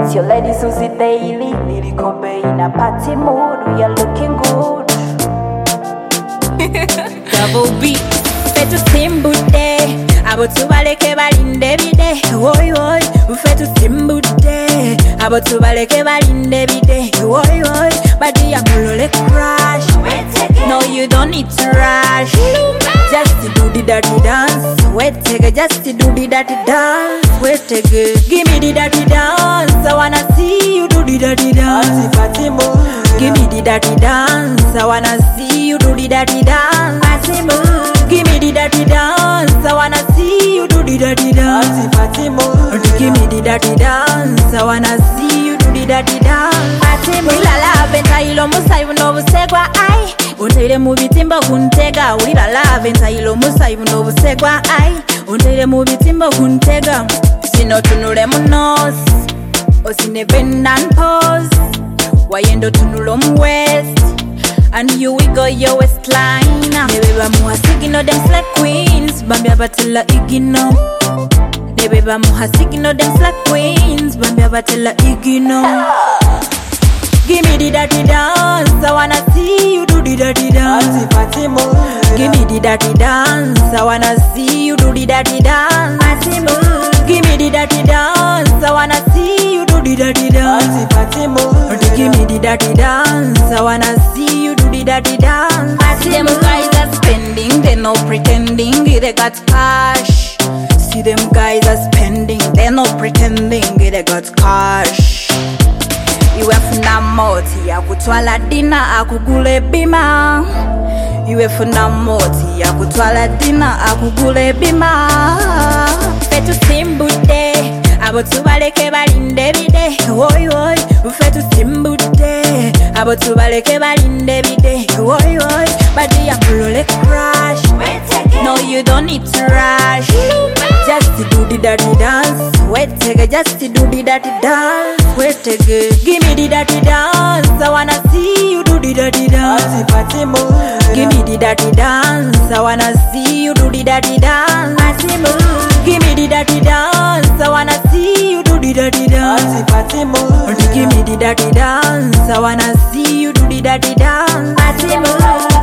It's your lady Susie Daily, lyrical bay in a party mood. We are looking good. Double B, fetu simbude. Abo tubaleke balinde bide. Woy woy, fetu simbude. Abo tubaleke balinde bide. Woy woy, badi ya mulole crash. No, you don't need to rush. Just to do the dirty dance. Wait, take it, just to do the dirty dance. Wait, take it, give me the dirty dance. I wanna see you do the dirty dance. Give me the dirty dance. I wanna see you do the dirty dance. Give me the dirty dance. I wanna see you do the dirty dance. Give me the dirty dance. I wanna see you do the dirty dance. Ulala benta ilo musa ibuno busegwa ai. Unteire mu bitimba kuntega. Ulala benta ilo musa ibuno busegwa ai. Unteire mu bitimba kuntega. Sino tunule munos. Osine bend and pose. Wayendo tunulo mu west. And you wiggle your waistline. Nebeba muha sigino them slack queens. Bambia batela igino. Nebeba muha sigino them slack queens. Bambia batela igino. Give me the dirty dance. I wanna see you do the dirty dance. Give me the dirty dance. I wanna see you do the dirty dance. Give me the dirty dance. I wanna see you do the dirty dance. Give me the dirty dance. I wanna see you do the dirty dance. See them guys are spending, they no pretending, they got cash. See them guys are spending, they no pretending, they got cash. Iwe funa moti ya kutwala dina akugule bima. Iwe funa moti ya kutwala dina akugule bima. Fetu simbude, abo tubaleke balinde bide. Woy woy, fetu simbude, abo tubaleke balinde bide. Woy woy, badi ya mulole crash. No, you don't need to rush. Just to do the dirty dance. Wait, take it, just to do the dirty dance. Wait, take it, give me the dirty dance. I wanna see you do the dirty dance. Give me the dirty dance. I wanna see you do the dirty dance. Give me the dirty dance. I wanna see you do the dirty dance. Give me the dirty dance. I wanna see you do the dirty dance.